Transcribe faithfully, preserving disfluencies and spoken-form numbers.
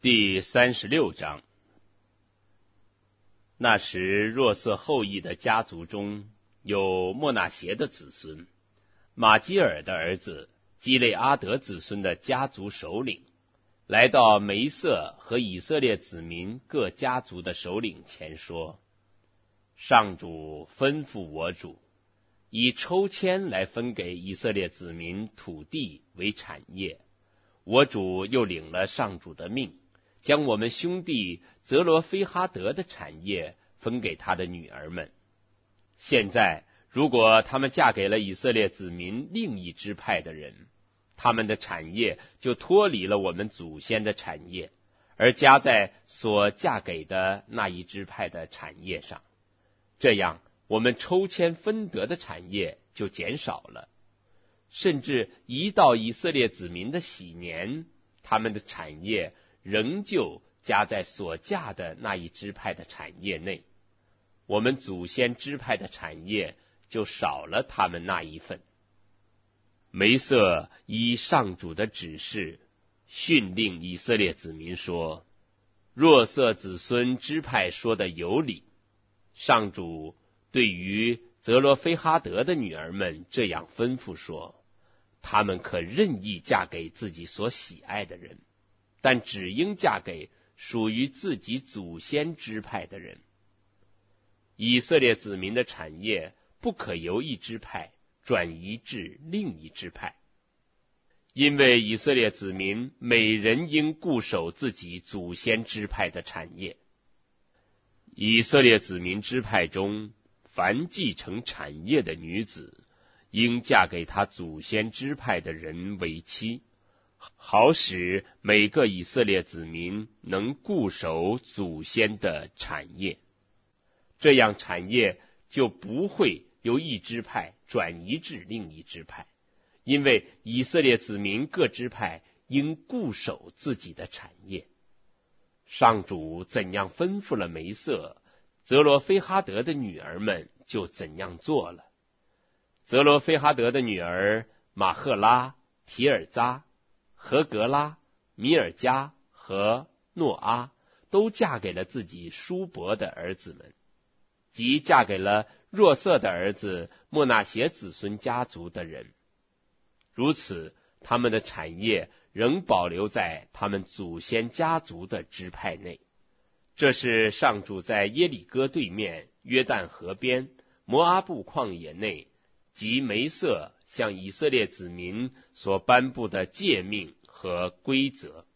第三十六章。那时若瑟后裔的家族中有莫纳协的子孙，马基尔的儿子基列阿德子孙的家族首领，来到梅瑟和以色列子民各家族的首领前说：上主吩咐我主，以抽签来分给以色列子民土地为产业。我主又领了上主的命，将我们兄弟泽罗菲哈德的产业分给他的女儿们。现在如果他们嫁给了以色列子民另一支派的人，他们的产业就脱离了我们祖先的产业，而加在所嫁给的那一支派的产业上，这样我们抽签分得的产业就减少了。甚至一到以色列子民的喜年，他们的产业仍旧加在所嫁的那一支派的产业内，我们祖先支派的产业就少了他们那一份。梅瑟依上主的指示训令以色列子民说：若瑟子孙支派说的有理，上主对于泽罗菲哈德的女儿们这样吩咐说：他们可任意嫁给自己所喜爱的人，但只应嫁给属于自己祖先支派的人。以色列子民的产业不可由一支派转移至另一支派，因为以色列子民每人应固守自己祖先支派的产业。以色列子民支派中，凡继承产业的女子，应嫁给他祖先支派的人为妻，好使每个以色列子民能固守祖先的产业，这样产业就不会由一支派转移至另一支派，因为以色列子民各支派应固守自己的产业。上主怎样吩咐了梅瑟，泽罗菲哈德的女儿们就怎样做了。泽罗菲哈德的女儿马赫拉、提尔扎、何格拉、米尔加和诺阿都嫁给了自己叔伯的儿子们，即嫁给了若瑟的儿子莫纳协子孙家族的人。如此，他们的产业仍保留在他们祖先家族的支派内。这是上主在耶里哥对面约旦河边摩阿布旷野内及梅瑟向以色列子民所颁布的诫命和规则。